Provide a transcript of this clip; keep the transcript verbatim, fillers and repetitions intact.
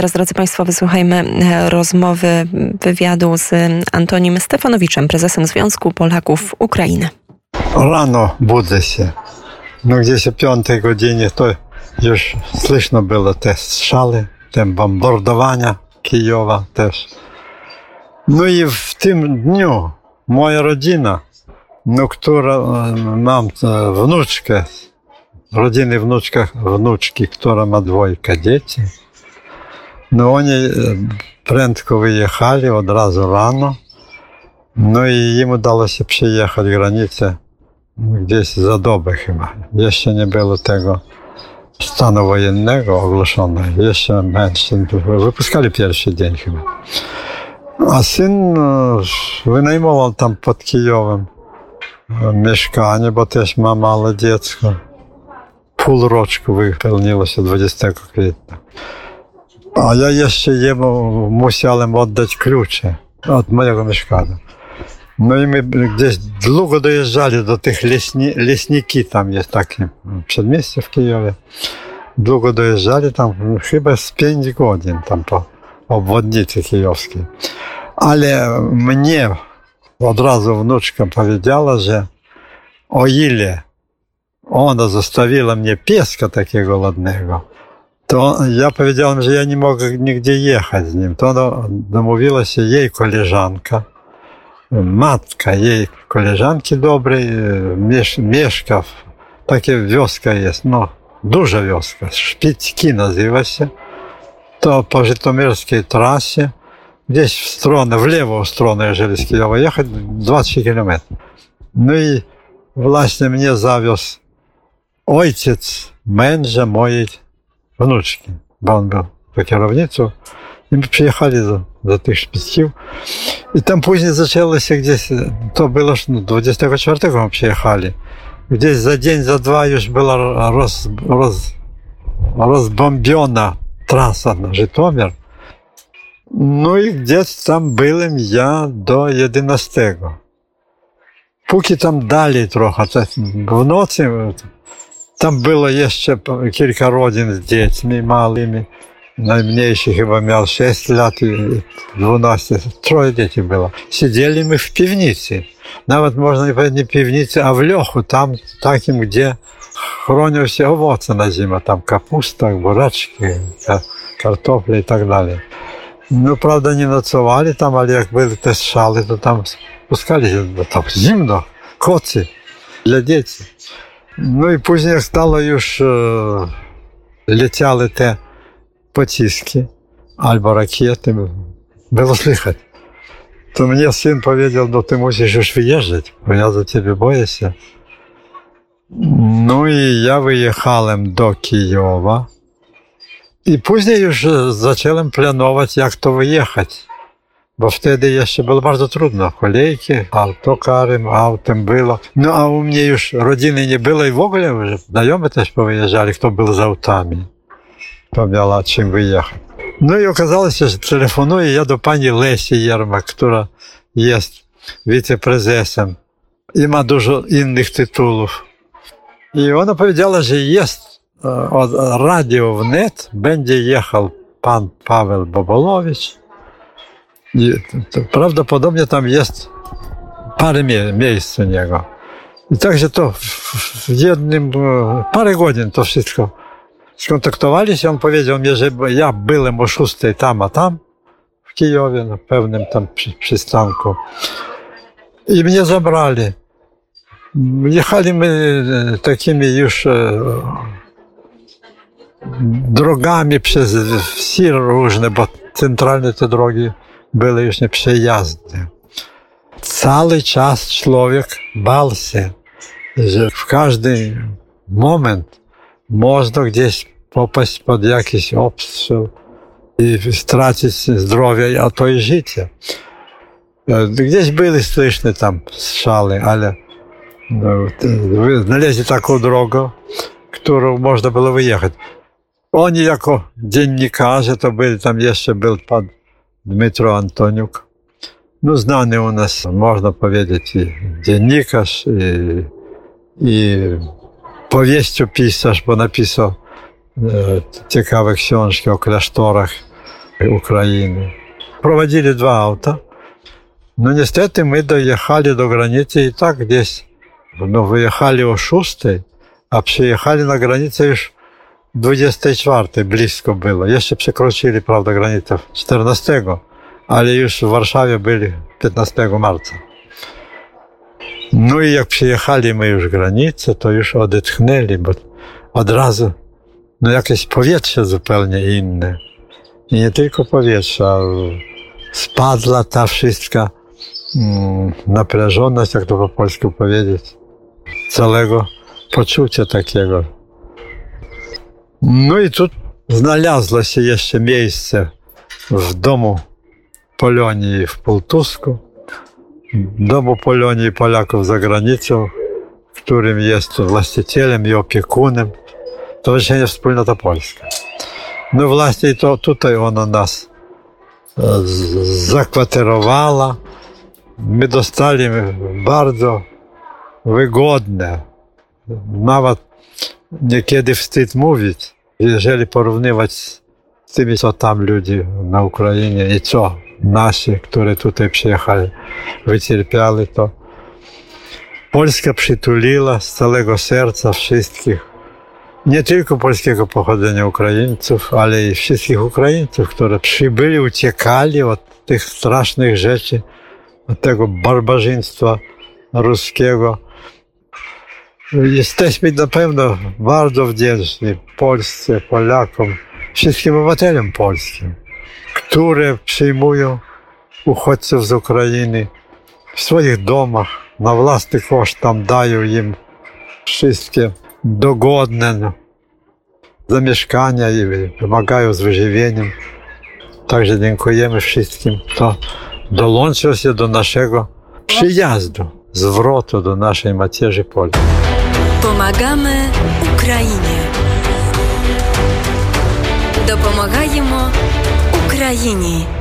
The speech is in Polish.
Teraz, drodzy Państwo, wysłuchajmy rozmowy, wywiadu z Antonim Stefanowiczem, prezesem Związku Polaków Ukrainy. Rano budzę się. No gdzieś o piątej godzinie to już słyszno było te strzały, te bombardowania Kijowa też. No i w tym dniu moja rodzina, no, która mam wnuczkę, rodziny wnuczka, wnuczki, która ma dwojga dzieci, no oni prędko wyjechali od razu rano, no i im udało się przyjechać granicę gdzieś za dobę chyba. Jeszcze nie było tego stanu wojennego ogłoszonego, jeszcze mężczyzn wypuszczali pierwszy dzień chyba. A syn wynajmował tam pod Kijowem mieszkanie, bo też ma małe dziecko. Pół roczku wypełniło się dwudziestego kwietnia. A ja jeszcze jemu musiałem oddać klucze od mojego mieszkania. No i my gdzieś długo dojeżdżali do tych leśni, leśniki, tam jest takie przedmieście w Kijowie. Długo dojeżdżali tam, chyba z pięć godzin tam po obwodnicy kijowskiej. Ale mnie od razu wnuczka powiedziała, że o ile ona zostawiła mnie pieska takiego ładnego, to ja powiedziałem, że ja nie mogę nigdzie jechać z nim. To ona domówiła się jej koleżanka, matka jej koleżanki dobrej, miesz, mieszka, taka wioska jest, no duża wioska, Szpicki nazywa się, to po żytomierskiej trasie, gdzieś w stronę, w lewą stronę, jeżeli z Kijowa jechać, dwadzieścia kilometrów. No i właśnie mnie zawiózł ojciec męża mojej wnuczki, bo on był po kierownicą. I my przyjechali do, do tych Szpickiów. I tam później zaczęło się gdzieś, to było no, dwudziestego czwartego my przyjechali. Gdzieś za dzień, za dwa już była roz, roz, rozbombiona trasa na Żytomir. No i gdzieś tam byłem ja do jedenastego. Póki tam dalej trochę, w nocy tam było jeszcze kilka rodzin z dziećmi małymi. Najmniejszy chyba miał sześć lat i dwanaście, troje dzieci było. Siedzieli my w piwnicy. Nawet można nie powiedzieć nie piwnicy, a w lochu, tam takim, gdzie chronią się owoce na zimę. Tam kapusta, buraczki, kartofle i tak dalej. No prawda nie nocowali tam, ale jak były te strzały, to tam spускali się, bo tam zimno, kocy dla dzieci. No i później jak stało już, e, leciały te pociski albo rakiety, było słychać. To mnie syn powiedział, no ty musisz już wyjeżdżać, bo ja za ciebie boję się. No i ja wyjechałem do Kijowa i później już zacząłem planować, jak to wyjechać. Bo wtedy jeszcze było bardzo trudno. Kolejki, autokarem, autem było. No a u mnie już rodziny nie było i w ogóle już znajomi też powyjeżdżali, kto był z autami. To miała czym wyjechać. No i okazało się, że telefonuję ja do pani Lesi Jermak, która jest wiceprezesem i ma dużo innych tytułów. I ona powiedziała, że jest od radio wnet, będzie jechał pan Paweł Bobolowicz. I prawdopodobnie tam jest parę mie- miejsc u niego. I także to w jednym, parę godzin to wszystko skontaktowali się. On powiedział mi, że ja byłem o szóstej tam, a tam w Kijowie, na pewnym tam przy, przystanku. I mnie zabrali. Jechali my takimi już drogami przez wsi różne, bo centralne te drogi były już nieprzejazdne. Cały czas człowiek bał się, że w każdy moment można gdzieś popaść pod jakiś obstrzał i stracić zdrowie, a to i życie. Gdzieś były słyszne tam strzały, ale no, znaleźli taką drogę, którą można było wyjechać. Oni jako dziennikarze, to byli, tam jeszcze był pan Dmytro Antoniuk, no znany u nas, można powiedzieć, i dziennikarz, i, i powieściopisarz, bo napisał e, ciekawe książki o klasztorach Ukrainy. Prowadzili dwa auta. No niestety my dojechali do granicy i tak gdzieś, no wyjechali o szóstej, a przyjechali na granicę już dwudziestej czwartej, blisko było. Jeszcze przekroczyli, prawda, granicę czternastego, ale już w Warszawie byli piętnastego marca. No i jak przyjechali my już granicę, to już odetchnęli, bo od razu no jakieś powietrze zupełnie inne. I nie tylko powietrze, a spadła ta wszystka mm, naprężoność, jak to po polsku powiedzieć, całego poczucia takiego. No i tu znalazło się jeszcze miejsce w domu Polonii w Półtusku, domu Polonii Polaków za granicą, w którym jest właścicielem i opiekunem Stowarzyszenie Wspólnota Polska. No właśnie to tutaj ona nas zakwaterowała. My dostali bardzo wygodne, nawet niekiedy wstyd mówić, jeżeli porównywać z tymi, co tam ludzie na Ukrainie i co nasi, którzy tutaj przyjechali, wycierpiali, to Polska przytuliła z całego serca wszystkich, nie tylko polskiego pochodzenia Ukraińców, ale i wszystkich Ukraińców, którzy przybyli, uciekali od tych strasznych rzeczy, od tego barbarzyństwa ruskiego. Jesteśmy na pewno bardzo wdzięczni Polsce, Polakom, wszystkim obywatelom polskim, które przyjmują uchodźców z Ukrainy w swoich domach, na własny koszt tam dają im wszystkie dogodne zamieszkania i pomagają z wyżywieniem. Także dziękujemy wszystkim, kto dołączył się do naszego przyjazdu, zwrotu do naszej macierzy Polski. Pomagamy Україні. Допомагаємо Україні.